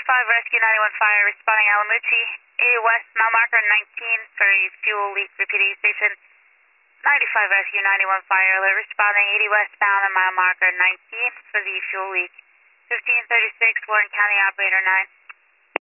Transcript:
95 Rescue 91 Fire responding Alamucci. 80 West, mile marker 19 for a fuel leak. Repeating station. 95 Rescue 91 Fire alert responding 80 westbound and mile marker 19 for the fuel leak. 1536 Warren County Operator 9.